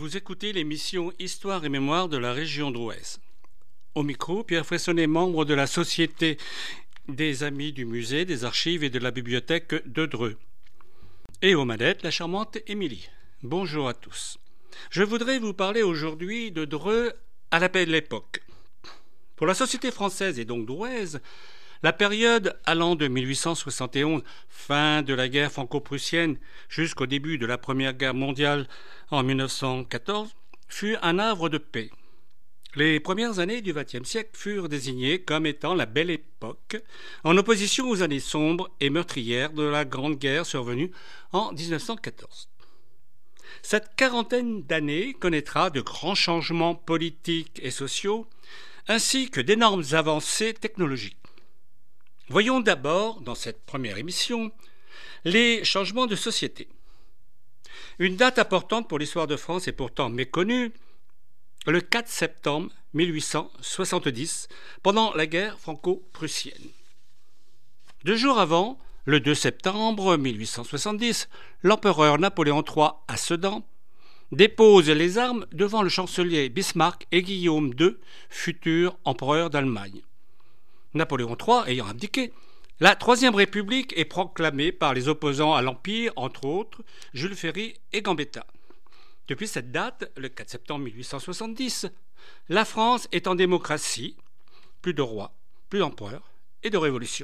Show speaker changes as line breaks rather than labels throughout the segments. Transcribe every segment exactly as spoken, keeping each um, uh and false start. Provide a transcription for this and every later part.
Vous écoutez l'émission Histoire et Mémoire de la région d'Ouest. Au micro, Pierre Fressonnet, membre de la Société des Amis du Musée, des Archives et de la Bibliothèque de Dreux. Et aux manettes, la charmante Émilie. Bonjour à tous. Je voudrais vous parler aujourd'hui de Dreux à la Belle Époque. Pour la société française et donc drouaise, la période allant de mille huit cent soixante et onze, fin de la guerre franco-prussienne, jusqu'au début de la Première Guerre mondiale en mille neuf cent quatorze, fut un havre de paix. Les premières années du vingtième siècle furent désignées comme étant la Belle Époque, en opposition aux années sombres et meurtrières de la Grande Guerre survenue en dix-neuf cent quatorze. Cette quarantaine d'années connaîtra de grands changements politiques et sociaux, ainsi que d'énormes avancées technologiques. Voyons d'abord, dans cette première émission, les changements de société. Une date importante pour l'histoire de France est pourtant méconnue, le quatre septembre mille huit cent soixante-dix, pendant la guerre franco-prussienne. Deux jours avant, le deux septembre mille huit cent soixante-dix, l'empereur Napoléon trois à Sedan dépose les armes devant le chancelier Bismarck et Guillaume deux, futur empereur d'Allemagne. Napoléon trois ayant abdiqué, la Troisième République est proclamée par les opposants à l'Empire, entre autres Jules Ferry et Gambetta. Depuis cette date, le quatre septembre mille huit cent soixante-dix, la France est en démocratie, plus de roi, plus d'empereur et de révolution.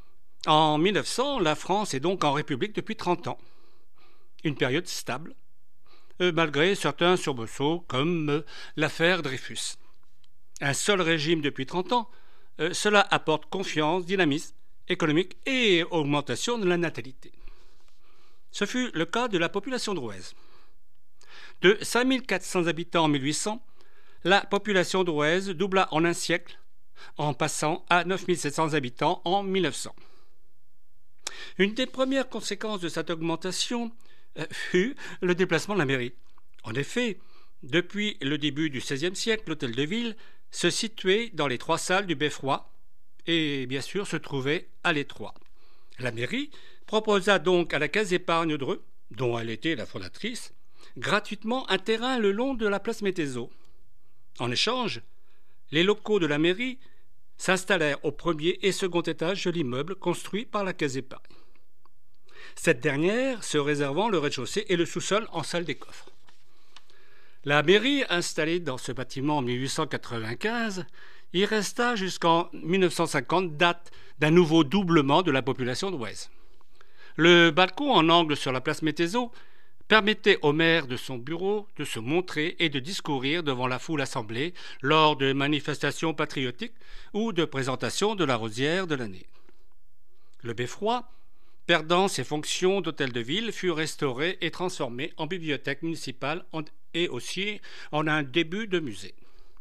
En mille neuf cents, la France est donc en République depuis trente ans. Une période stable, euh, malgré certains surbaussauts comme euh, l'affaire Dreyfus. Un seul régime depuis trente ans, Euh, cela apporte confiance, dynamisme économique et augmentation de la natalité. Ce fut le cas de la population drouaise. De cinq mille quatre cents habitants en mille huit cents, la population drouaise doubla en un siècle, en passant à neuf mille sept cents habitants en mille neuf cents. Une des premières conséquences de cette augmentation euh, fut le déplacement de la mairie. En effet, depuis le début du seizième siècle, l'hôtel de ville se situait dans les trois salles du beffroi et bien sûr se trouvait à l'étroit. La mairie proposa donc à la Caisse d'épargne Dreux, dont elle était la fondatrice, gratuitement un terrain le long de la place Métézeau. En échange, les locaux de la mairie s'installèrent au premier et second étage de l'immeuble construit par la Caisse d'épargne. Cette dernière se réservant le rez-de-chaussée et le sous-sol en salle des coffres. La mairie, installée dans ce bâtiment en mille huit cent quatre-vingt-quinze, y resta jusqu'en mille neuf cent cinquante, date d'un nouveau doublement de la population drouaise. Le balcon en angle sur la place Métézeau permettait au maire de son bureau de se montrer et de discourir devant la foule assemblée lors de manifestations patriotiques ou de présentation de la rosière de l'année. Le beffroi, perdant ses fonctions d'hôtel de ville, fut restauré et transformé en bibliothèque municipale et aussi en un début de musée.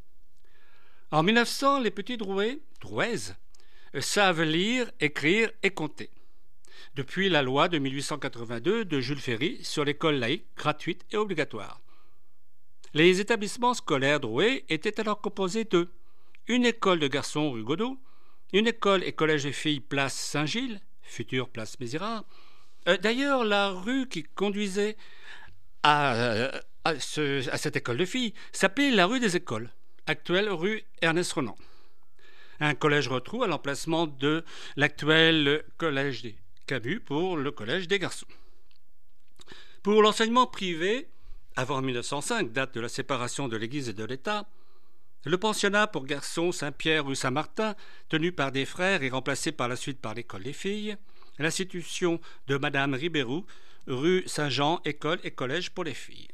En mille neuf cents, les petits drouais, drouaises, savent lire, écrire et compter. Depuis la loi de mille huit cent quatre-vingt-deux de Jules Ferry sur l'école laïque, gratuite et obligatoire. Les établissements scolaires drouais étaient alors composés de une école de garçons rue Godot, une école et collège de filles place Saint-Gilles, future place Mézirard. Euh, d'ailleurs, la rue qui conduisait à, euh, à, ce, à cette école de filles s'appelait la rue des Écoles, actuelle rue Ernest Renan. Un collège retrouve à l'emplacement de l'actuel collège des Camus pour le collège des garçons. Pour l'enseignement privé, avant mille neuf cent cinq, date de la séparation de l'Église et de l'État, le pensionnat pour garçons Saint-Pierre rue Saint-Martin, tenu par des frères et remplacé par la suite par l'école des filles, l'institution de Madame Ribérou, rue Saint-Jean, école et collège pour les filles.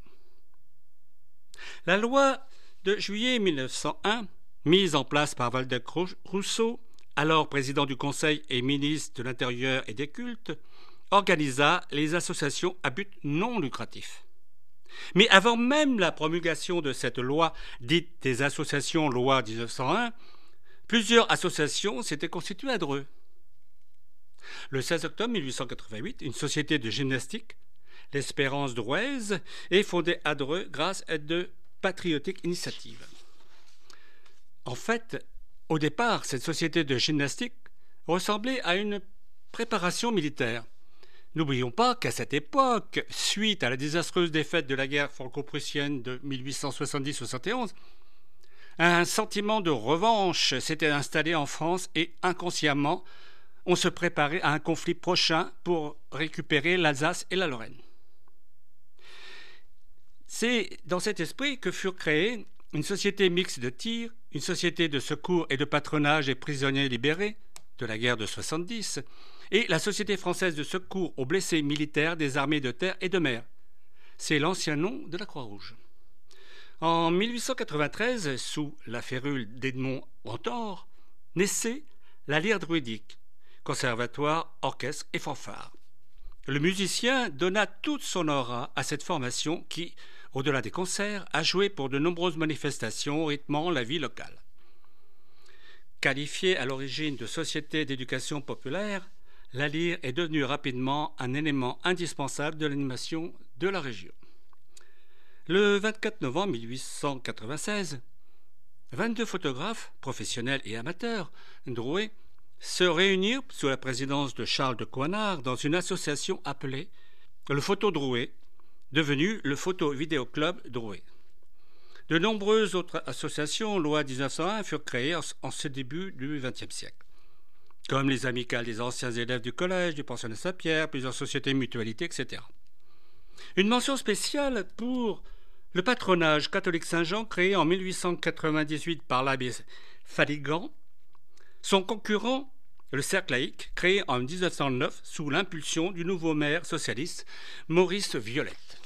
La loi de juillet mille neuf cent un, mise en place par Waldeck Rousseau, alors président du Conseil et ministre de l'Intérieur et des Cultes, organisa les associations à but non lucratif. Mais avant même la promulgation de cette loi, dite des associations loi dix-neuf cent un, plusieurs associations s'étaient constituées à Dreux. Le seize octobre mille huit cent quatre-vingt-huit, une société de gymnastique, l'Espérance drouaise, est fondée à Dreux grâce à de patriotiques initiatives. En fait, au départ, cette société de gymnastique ressemblait à une préparation militaire. N'oublions pas qu'à cette époque, suite à la désastreuse défaite de la guerre franco-prussienne de mille huit cent soixante-dix soixante et onze, un sentiment de revanche s'était installé en France et inconsciemment, on se préparait à un conflit prochain pour récupérer l'Alsace et la Lorraine. C'est dans cet esprit que furent créées une société mixte de tir, une société de secours et de patronage des prisonniers libérés de la guerre de soixante-dix, et la Société française de secours aux blessés militaires des armées de terre et de mer. C'est l'ancien nom de la Croix-Rouge. En mille huit cent quatre-vingt-treize, sous la férule d'Edmond Rentor, naissait la lyre druidique, conservatoire, orchestre et fanfare. Le musicien donna toute son aura à cette formation qui, au-delà des concerts, a joué pour de nombreuses manifestations rythmant la vie locale. Qualifiée à l'origine de société d'éducation populaire, la lyre est devenue rapidement un élément indispensable de l'animation de la région. Le vingt-quatre novembre mille huit cent quatre-vingt-seize, vingt-deux photographes, professionnels et amateurs, Drouais, se réunirent sous la présidence de Charles de Coinard dans une association appelée le Photo Drouais, devenu le Photo Vidéo Club Drouais. De nombreuses autres associations, loi dix-neuf cent un, furent créées en ce début du vingtième siècle, comme les amicales des anciens élèves du collège, du pensionnat Saint-Pierre, plusieurs sociétés mutualité, et cetera. Une mention spéciale pour le patronage catholique Saint-Jean, créé en mille huit cent quatre-vingt-dix-huit par l'abbé Faligan, son concurrent, le Cercle laïque, créé en dix-neuf cent neuf sous l'impulsion du nouveau maire socialiste Maurice Violette.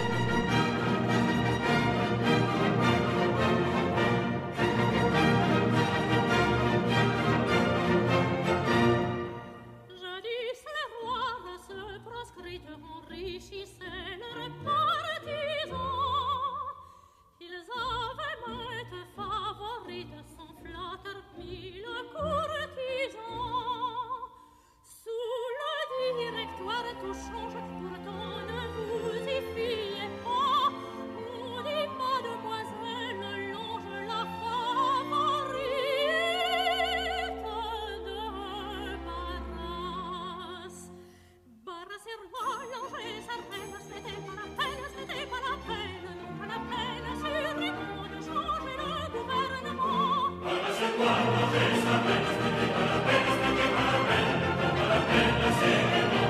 Tout change, pourtant ne vous y fiez pas. On dit mademoiselle Lange la favorite de Barras. Barras et roi, Lange et sa reine, c'était pas la peine, c'était pas la peine, non pas la peine, sûrement de changer le gouvernement. Barras et roi, Lange et sa reine, c'était pas la peine, c'était pas la peine, non pas la peine, sûrement.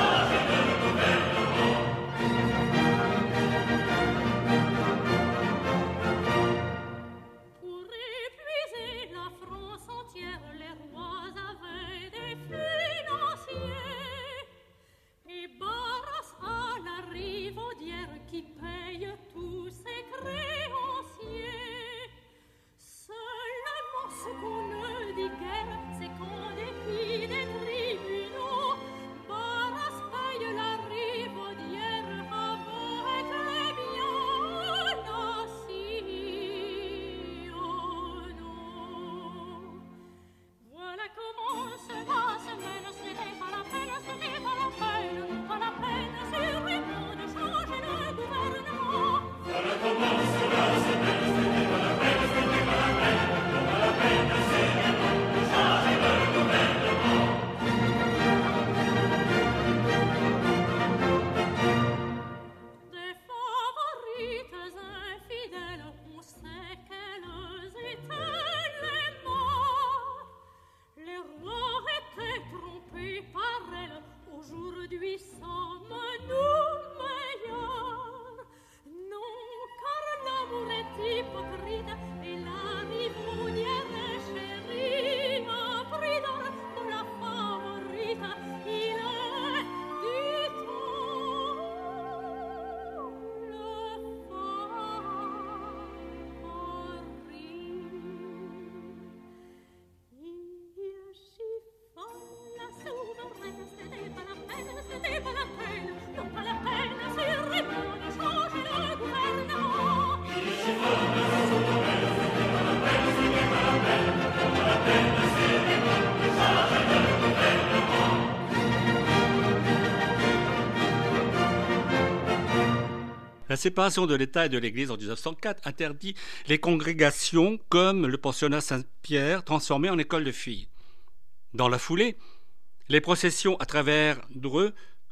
La séparation de l'État et de l'Église en dix-neuf cent quatre interdit les congrégations comme le pensionnat Saint-Pierre transformé en école de filles. Dans la foulée, les processions à travers Dreux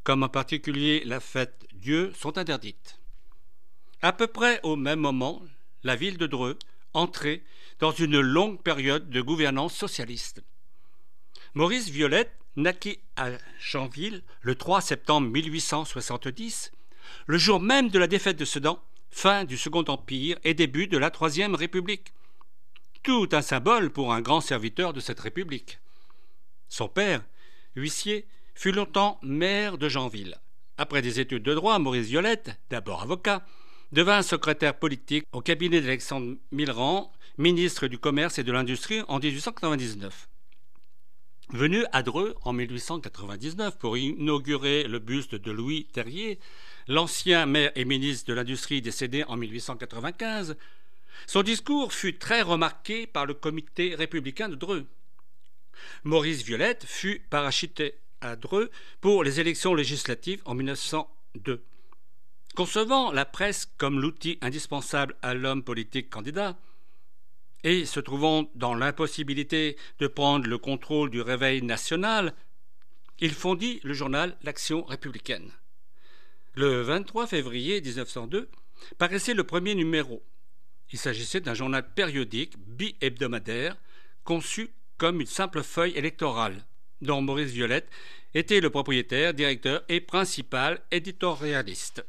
comme en particulier la fête Dieu, sont interdites. À peu près au même moment, la ville de Dreux entrait dans une longue période de gouvernance socialiste. Maurice Violette naquit à Chanville le trois septembre mille huit cent soixante-dix, le jour même de la défaite de Sedan, fin du Second Empire et début de la Troisième République. Tout un symbole pour un grand serviteur de cette République. Son père, huissier, fut longtemps maire de Janville. Après des études de droit, Maurice Violette, d'abord avocat, devint secrétaire politique au cabinet d'Alexandre Millerand, ministre du Commerce et de l'Industrie en dix-huit cent quatre-vingt-dix-neuf. Venu à Dreux en mille huit cent quatre-vingt-dix-neuf pour inaugurer le buste de Louis Terrier, l'ancien maire et ministre de l'Industrie décédé en mille huit cent quatre-vingt-quinze, son discours fut très remarqué par le comité républicain de Dreux. Maurice Violette fut parachuté à Dreux pour les élections législatives en mille neuf cent deux. Concevant la presse comme l'outil indispensable à l'homme politique candidat, et se trouvant dans l'impossibilité de prendre le contrôle du réveil national, il fondit le journal L'Action républicaine. Le vingt-trois février mille neuf cent deux paraissait le premier numéro. Il s'agissait d'un journal périodique bi-hebdomadaire conçu comme une simple feuille électorale, dont Maurice Violette était le propriétaire, directeur et principal éditorialiste.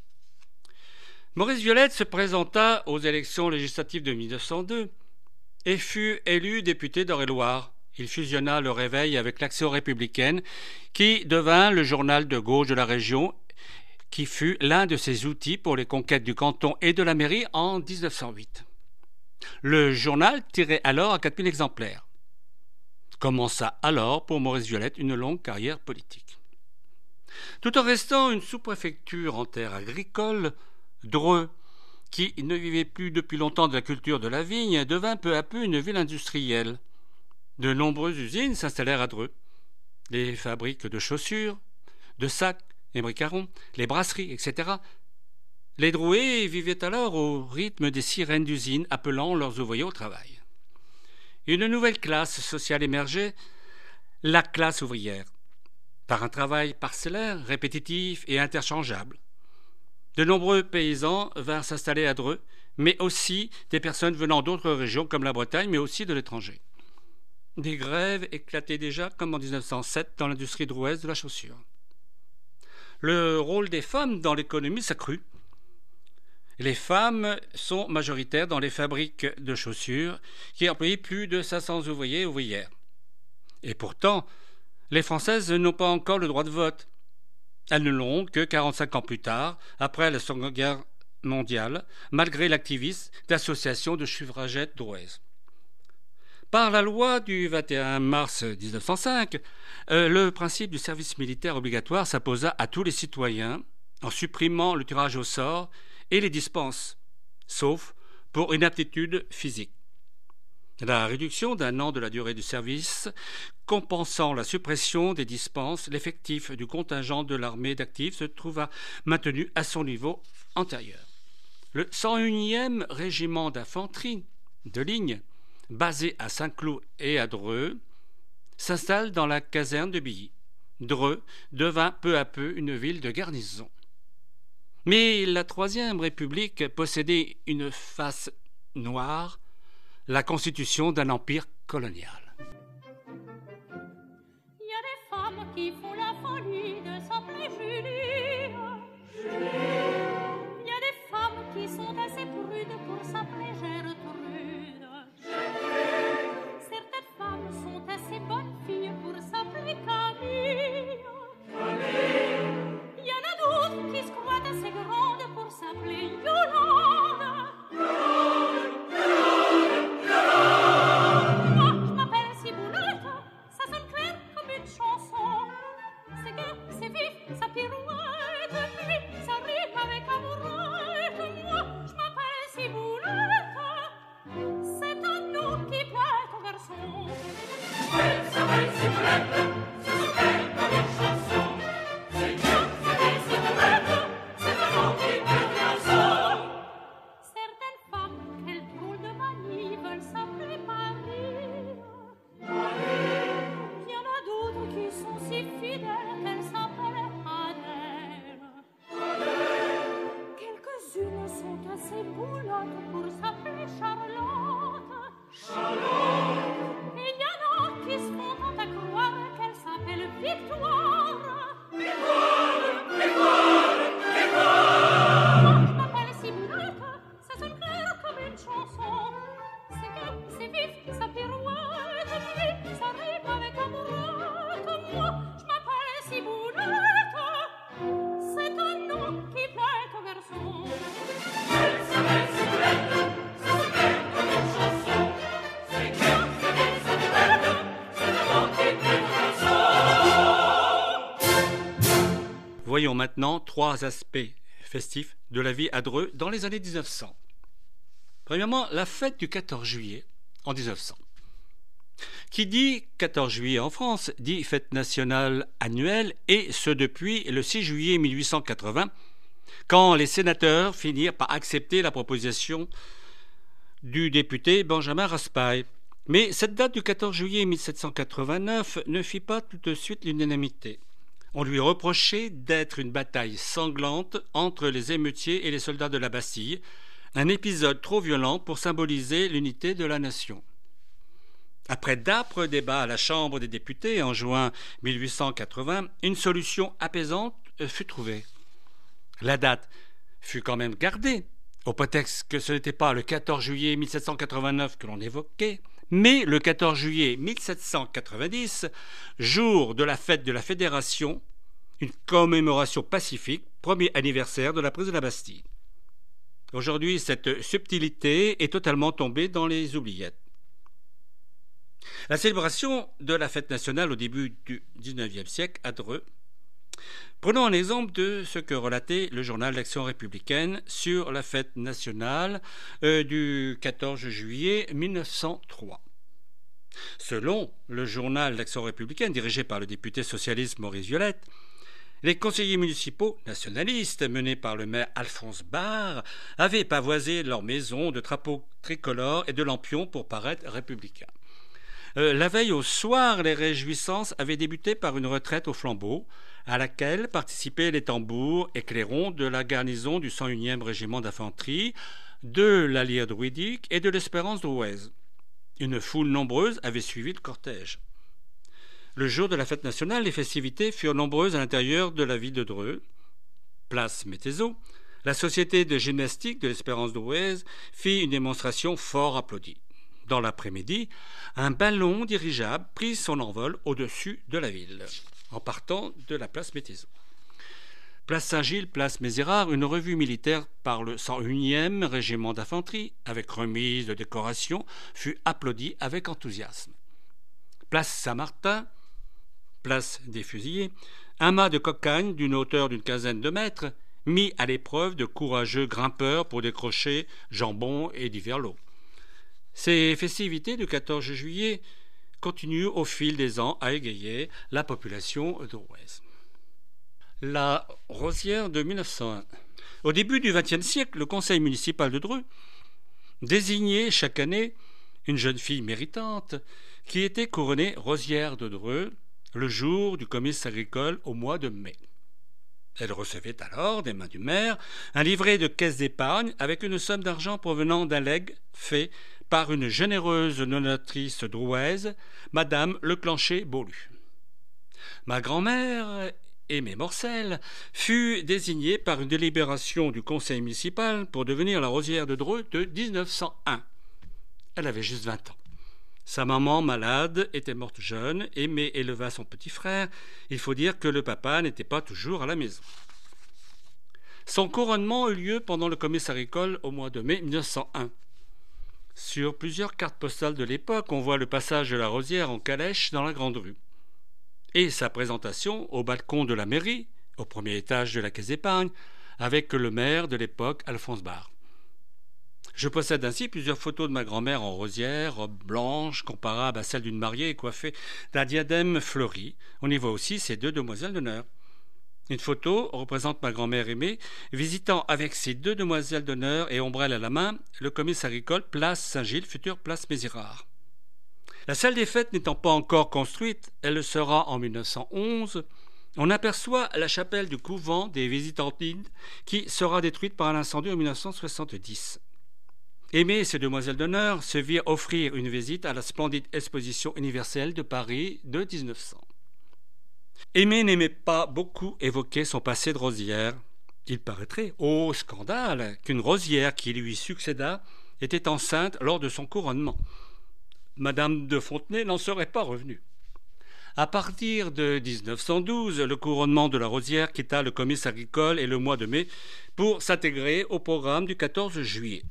Maurice Violette se présenta aux élections législatives de mille neuf cent deux et fut élu député d'Eure-et-Loir. Il fusionna le Réveil avec l'Action républicaine, qui devint le journal de gauche de la région, qui fut l'un de ses outils pour les conquêtes du canton et de la mairie en dix-neuf cent huit. Le journal tirait alors à quatre mille exemplaires. Commença alors pour Maurice Violette une longue carrière politique. Tout en restant une sous-préfecture en terre agricole, Dreux, qui ne vivait plus depuis longtemps de la culture de la vigne, devint peu à peu une ville industrielle. De nombreuses usines s'installèrent à Dreux. Les fabriques de chaussures, de sacs et bricarons, les brasseries, et cetera. Les Drouais vivaient alors au rythme des sirènes d'usines appelant leurs ouvriers au travail. Une nouvelle classe sociale émergeait, la classe ouvrière, par un travail parcellaire, répétitif et interchangeable. De nombreux paysans vinrent s'installer à Dreux, mais aussi des personnes venant d'autres régions comme la Bretagne, mais aussi de l'étranger. Des grèves éclataient déjà, comme en dix-neuf cent sept, dans l'industrie drouaise de la chaussure. Le rôle des femmes dans l'économie s'accrut. Les femmes sont majoritaires dans les fabriques de chaussures qui emploient plus de cinq cents ouvriers et ouvrières. Et pourtant, les Françaises n'ont pas encore le droit de vote. Elles ne l'auront que quarante-cinq ans plus tard, après la Seconde Guerre mondiale, malgré l'activisme d'associations de suffragettes drouaises. Par la loi du vingt et un mars dix-neuf cent cinq, euh, le principe du service militaire obligatoire s'imposa à tous les citoyens en supprimant le tirage au sort et les dispenses, sauf pour inaptitude physique. La réduction d'un an de la durée du service, compensant la suppression des dispenses, l'effectif du contingent de l'armée d'actifs se trouva maintenu à son niveau antérieur. Le cent unième régiment d'infanterie de ligne, basé à Saint-Cloud et à Dreux, s'installe dans la caserne de Billy. Dreux devint peu à peu une ville de garnison. Mais la Troisième République possédait une face noire, la constitution d'un empire colonial.
Il y a des femmes qui font la folie de s'appeler Julie. Il y a des femmes qui sont assez prudes pour s'appeler Gertrude. Certaines femmes sont assez bonnes filles pour s'appeler Camille. Il y en a d'autres qui se croient assez grandes pour s'appeler Yolande. Moi, je m'appelle Ciboulette, ça sonne clair comme une chanson.
Voyons maintenant trois aspects festifs de la vie à Dreux dans les années mille neuf cents. Premièrement, la fête du quatorze juillet en mille neuf cents. Qui dit quatorze juillet en France dit fête nationale annuelle, et ce depuis le six juillet mille huit cent quatre-vingts, quand les sénateurs finirent par accepter la proposition du député Benjamin Raspail. Mais cette date du quatorze juillet mille sept cent quatre-vingt-neuf ne fit pas tout de suite l'unanimité. On lui reprochait d'être une bataille sanglante entre les émeutiers et les soldats de la Bastille, un épisode trop violent pour symboliser l'unité de la nation. Après d'âpres débats à la Chambre des députés en juin mille huit cent quatre-vingts, une solution apaisante fut trouvée. La date fut quand même gardée, au prétexte que ce n'était pas le quatorze juillet mille sept cent quatre-vingt-neuf que l'on évoquait, mais le quatorze juillet mille sept cent quatre-vingt-dix, jour de la fête de la Fédération, une commémoration pacifique, premier anniversaire de la prise de la Bastille. Aujourd'hui, cette subtilité est totalement tombée dans les oubliettes. La célébration de la fête nationale au début du dix-neuvième siècle à Dreux. Prenons un exemple de ce que relatait le journal d'Action républicaine sur la fête nationale euh, du quatorze juillet mille neuf cent trois. Selon le journal d'Action républicaine dirigé par le député socialiste Maurice Violette, les conseillers municipaux nationalistes, menés par le maire Alphonse Barre, avaient pavoisé leur maison de drapeaux tricolores et de lampions pour paraître républicains. Euh, la veille au soir, les réjouissances avaient débuté par une retraite au flambeau, à laquelle participaient les tambours et clairons de la garnison du cent unième régiment d'infanterie, de la lyre druidique et de l'Espérance drouaise. Une foule nombreuse avait suivi le cortège. Le jour de la fête nationale, les festivités furent nombreuses à l'intérieur de la ville de Dreux. Place Métézo, la société de gymnastique de l'Espérance drouaise fit une démonstration fort applaudie. Dans l'après-midi, un ballon dirigeable prit son envol au-dessus de la ville, en partant de la place Métézo. Place Saint-Gilles, place Mézérard, une revue militaire par le cent unième régiment d'infanterie, avec remise de décoration, fut applaudie avec enthousiasme. Place Saint-Martin, place des Fusillés, un mât de cocagne d'une hauteur d'une quinzaine de mètres, mis à l'épreuve de courageux grimpeurs pour décrocher jambon et divers lots. Ces festivités du quatorze juillet continuent au fil des ans à égayer la population drouaise. La Rosière de mille neuf cent un. Au début du vingtième siècle, le conseil municipal de Dreux désignait chaque année une jeune fille méritante qui était couronnée Rosière de Dreux le jour du comice agricole au mois de mai. Elle recevait alors des mains du maire un livret de caisse d'épargne avec une somme d'argent provenant d'un legs fait par une généreuse donatrice drouaise, Madame Leclancher-Beaulu. Ma grand-mère, Aimée Morcel, fut désignée par une délibération du conseil municipal pour devenir la Rosière de Dreux de dix-neuf cent un. Elle avait juste vingt ans. Sa maman, malade, était morte jeune. Aimée éleva son petit frère. Il faut dire que le papa n'était pas toujours à la maison. Son couronnement eut lieu pendant le comice agricole au mois de mai mille neuf cent un. Sur plusieurs cartes postales de l'époque, on voit le passage de la Rosière en calèche dans la grande rue. Et sa présentation au balcon de la mairie, au premier étage de la caisse d'épargne, avec le maire de l'époque, Alphonse Barre. Je possède ainsi plusieurs photos de ma grand-mère en rosière, robe blanche, comparable à celle d'une mariée et coiffée d'un diadème fleuri. On y voit aussi ses deux demoiselles d'honneur. Une photo représente ma grand-mère Aimée visitant avec ses deux demoiselles d'honneur et ombrelle à la main le comice agricole place Saint-Gilles, future place Mézérard. La salle des fêtes n'étant pas encore construite, elle le sera en mille neuf cent onze, on aperçoit la chapelle du couvent des Visitantines qui sera détruite par un incendie en mille neuf cent soixante-dix. Aimée et ses demoiselles d'honneur se virent offrir une visite à la splendide exposition universelle de Paris de dix-neuf cents. Aimée n'aimait pas beaucoup évoquer son passé de rosière. Il paraîtrait, ô scandale, qu'une rosière qui lui succéda était enceinte lors de son couronnement. Madame de Fontenay n'en serait pas revenue. À partir de dix-neuf cent douze, le couronnement de la Rosière quitta le comice agricole et le mois de mai pour s'intégrer au programme du quatorze juillet.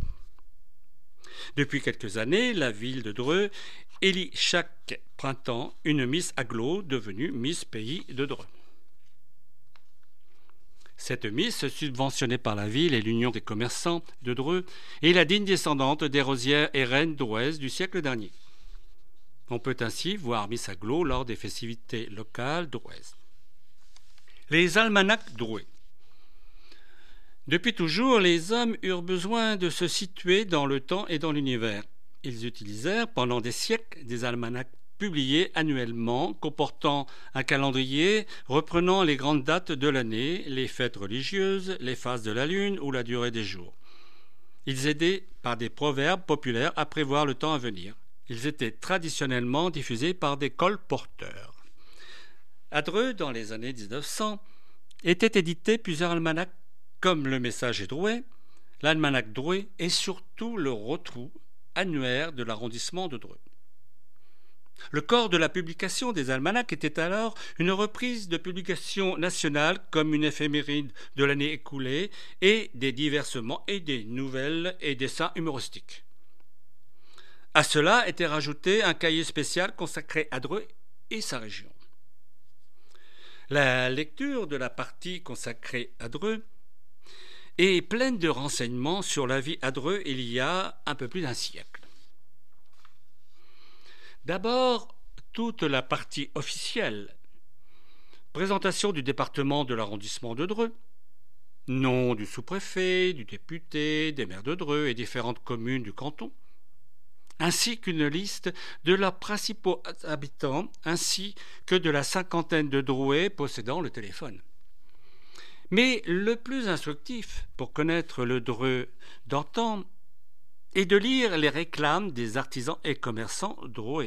Depuis quelques années, la ville de Dreux élit chaque printemps une Miss Agglo devenue Miss Pays de Dreux. Cette miss, subventionnée par la ville et l'Union des commerçants de Dreux, est la digne descendante des rosières et reines drouaises du siècle dernier. On peut ainsi voir Miss Aglo lors des festivités locales drouaises. Les almanachs drouais. Depuis toujours, les hommes eurent besoin de se situer dans le temps et dans l'univers. Ils utilisèrent pendant des siècles des almanachs publiés annuellement, comportant un calendrier reprenant les grandes dates de l'année, les fêtes religieuses, les phases de la lune ou la durée des jours. Ils aidaient par des proverbes populaires à prévoir le temps à venir. Ils étaient traditionnellement diffusés par des colporteurs. À Dreux, dans les années dix-neuf cents, étaient édités plusieurs almanachs comme le Messager drouais, l'almanach drouais et surtout le Rotrou annuaire de l'arrondissement de Dreux. Le corps de la publication des almanachs était alors une reprise de publications nationales comme une éphéméride de l'année écoulée et des diversements et des nouvelles et dessins humoristiques. À cela était rajouté un cahier spécial consacré à Dreux et sa région. La lecture de la partie consacrée à Dreux est pleine de renseignements sur la vie à Dreux il y a un peu plus d'un siècle. D'abord, toute la partie officielle. Présentation du département de l'arrondissement de Dreux, nom du sous-préfet, du député, des maires de Dreux et différentes communes du canton, ainsi qu'une liste de leurs principaux habitants, ainsi que de la cinquantaine de Drouais possédant le téléphone. Mais le plus instructif pour connaître le Dreux d'antan est de lire les réclames des artisans et commerçants drouais.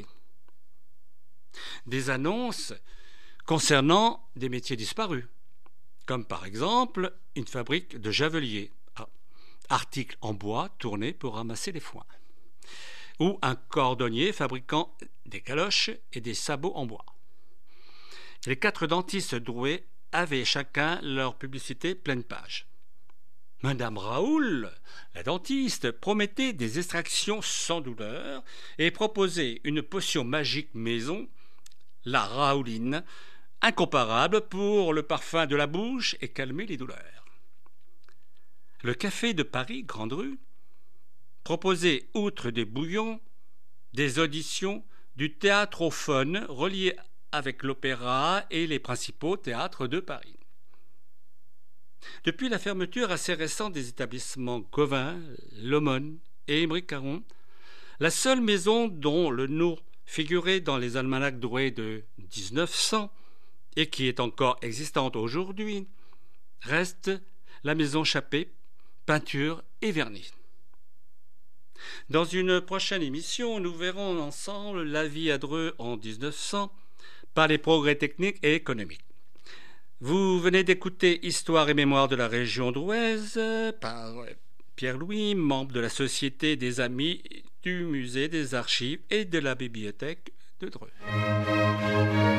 Des annonces concernant des métiers disparus, comme par exemple une fabrique de javeliers, article en bois tourné pour ramasser les foins, ou un cordonnier fabriquant des galoches et des sabots en bois. Les quatre dentistes drouais avaient chacun leur publicité pleine page. Madame Raoul, la dentiste, promettait des extractions sans douleur et proposait une potion magique maison, la Raouline, incomparable pour le parfum de la bouche et calmer les douleurs. Le café de Paris, Grande Rue, proposait, outre des bouillons, des auditions, du théâtrophone relié avec l'opéra et les principaux théâtres de Paris. Depuis la fermeture assez récente des établissements Gauvin, Lomone et Émeric-Caron, la seule maison dont le nom figurait dans les almanachs drouais de dix-neuf cents et qui est encore existante aujourd'hui reste la maison Chappé, peinture et vernis. Dans une prochaine émission, nous verrons ensemble la vie à Dreux en dix-neuf cents par les progrès techniques et économiques. Vous venez d'écouter Histoire et mémoire de la région drouaise par Pierre-Louis, membre de la Société des Amis du Musée des Archives et de la Bibliothèque de Dreux.